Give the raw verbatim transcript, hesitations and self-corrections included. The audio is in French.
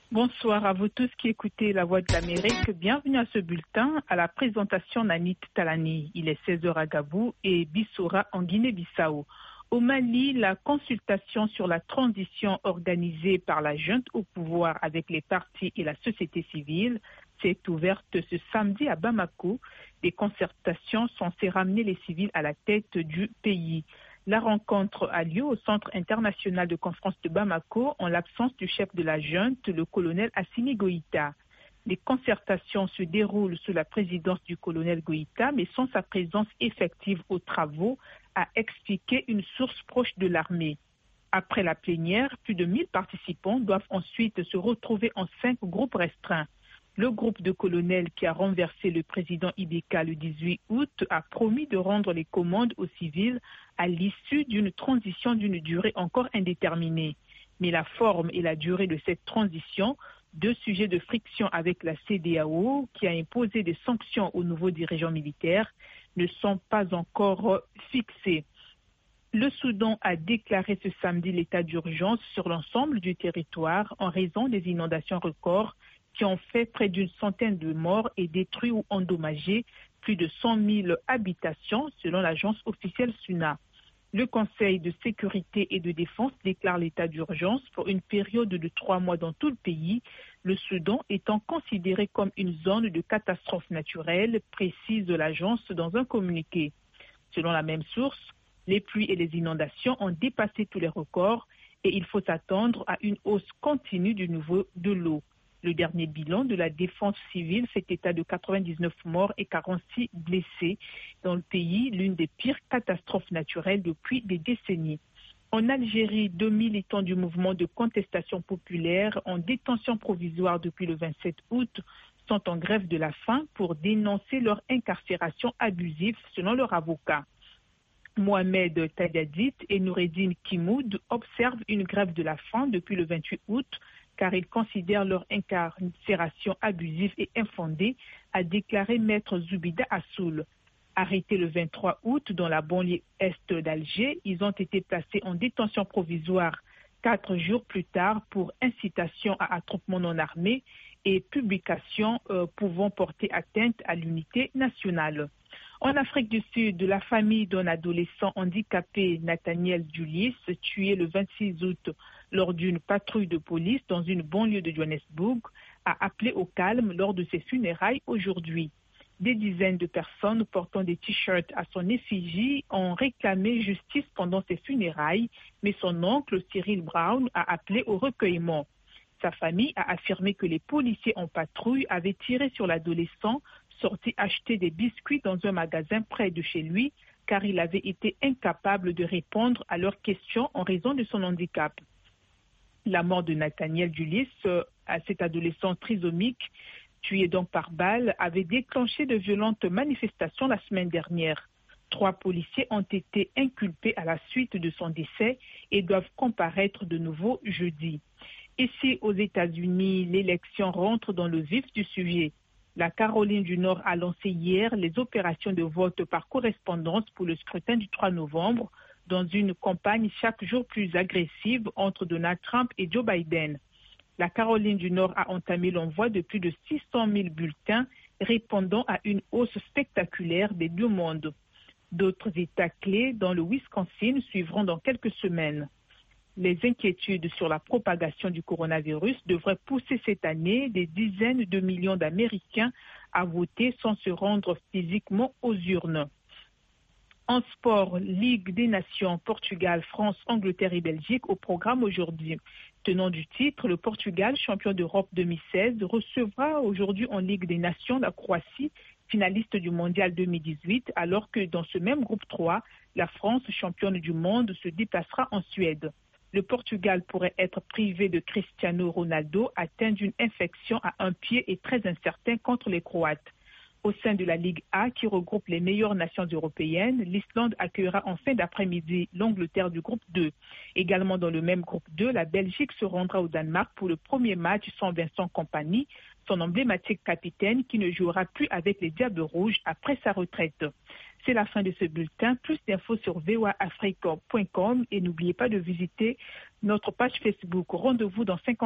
Bonsoir à vous tous qui écoutez La Voix de l'Amérique. Bienvenue à ce bulletin, à la présentation d'Anit Talani. Il est seize heures à Gabou et Bissoura en Guinée-Bissau. Au Mali, la consultation sur la transition organisée par la junte au pouvoir avec les partis et la société civile s'est ouverte ce samedi à Bamako. Des concertations censées ramener les civils à la tête du pays. La rencontre a lieu au Centre international de conférence de Bamako en l'absence du chef de la junte, le colonel Assimi Goïta. Les concertations se déroulent sous la présidence du colonel Goïta, mais sans sa présence effective aux travaux, a expliqué une source proche de l'armée. Après la plénière, plus de mille participants doivent ensuite se retrouver en cinq groupes restreints. Le groupe de colonels qui a renversé le président Ibeka le dix-huit août a promis de rendre les commandes aux civils à l'issue d'une transition d'une durée encore indéterminée. Mais la forme et la durée de cette transition, deux sujets de friction avec la C D A O, qui a imposé des sanctions aux nouveaux dirigeants militaires, ne sont pas encore fixés. Le Soudan a déclaré ce samedi l'état d'urgence sur l'ensemble du territoire en raison des inondations records qui ont fait près d'une centaine de morts et détruit ou endommagé plus de cent mille habitations, selon l'agence officielle S U N A. Le Conseil de sécurité et de défense déclare l'état d'urgence pour une période de trois mois dans tout le pays, le Soudan étant considéré comme une zone de catastrophe naturelle, précise l'agence dans un communiqué. Selon la même source, les pluies et les inondations ont dépassé tous les records et il faut s'attendre à une hausse continue du niveau de l'eau. Le dernier bilan de la défense civile fait état de quatre-vingt-dix-neuf morts et quarante-six blessés dans le pays, l'une des pires catastrophes naturelles depuis des décennies. En Algérie, deux militants du mouvement de contestation populaire en détention provisoire depuis le vingt-sept août sont en grève de la faim pour dénoncer leur incarcération abusive selon leur avocat. Mohamed Tadadit et Noureddine Kimoud observent une grève de la faim depuis le vingt-huit août car ils considèrent leur incarcération abusive et infondée, a déclaré maître Zoubida Assoul. Arrêtés le vingt-trois août dans la banlieue est d'Alger, ils ont été placés en détention provisoire quatre jours plus tard pour incitation à attroupement non armé et publication euh, pouvant porter atteinte à l'unité nationale. En Afrique du Sud, la famille d'un adolescent handicapé, Nathaniel Julius, tué le vingt-six août lors d'une patrouille de police dans une banlieue de Johannesburg, a appelé au calme lors de ses funérailles aujourd'hui. Des dizaines de personnes portant des t-shirts à son effigie ont réclamé justice pendant ses funérailles, mais son oncle Cyril Brown a appelé au recueillement. Sa famille a affirmé que les policiers en patrouille avaient tiré sur l'adolescent sorti acheter des biscuits dans un magasin près de chez lui, car il avait été incapable de répondre à leurs questions en raison de son handicap. La mort de Nathaniel Julius, à cet adolescent trisomique, tué donc par balle, avait déclenché de violentes manifestations la semaine dernière. Trois policiers ont été inculpés à la suite de son décès et doivent comparaître de nouveau jeudi. Ici, aux États-Unis, l'élection rentre dans le vif du sujet. La Caroline du Nord a lancé hier les opérations de vote par correspondance pour le scrutin du trois novembre dans une campagne chaque jour plus agressive entre Donald Trump et Joe Biden. La Caroline du Nord a entamé l'envoi de plus de six cent mille bulletins répondant à une hausse spectaculaire des demandes. D'autres États clés dans le Wisconsin suivront dans quelques semaines. Les inquiétudes sur la propagation du coronavirus devraient pousser cette année des dizaines de millions d'Américains à voter sans se rendre physiquement aux urnes. En sport, Ligue des Nations, Portugal, France, Angleterre et Belgique au programme aujourd'hui. Tenant du titre, le Portugal, champion d'Europe deux mille seize, recevra aujourd'hui en Ligue des Nations la Croatie, finaliste du Mondial deux mille dix-huit, alors que dans ce même groupe trois, la France, championne du monde, se déplacera en Suède. Le Portugal pourrait être privé de Cristiano Ronaldo, atteint d'une infection à un pied et très incertain contre les Croates. Au sein de la Ligue A, qui regroupe les meilleures nations européennes, l'Islande accueillera en fin d'après-midi l'Angleterre du groupe deux. Également dans le même groupe deux, la Belgique se rendra au Danemark pour le premier match sans Vincent Kompany, son emblématique capitaine qui ne jouera plus avec les Diables Rouges après sa retraite. C'est la fin de ce bulletin. Plus d'infos sur v o a afrique point com et n'oubliez pas de visiter notre page Facebook. Rendez-vous dans cinquante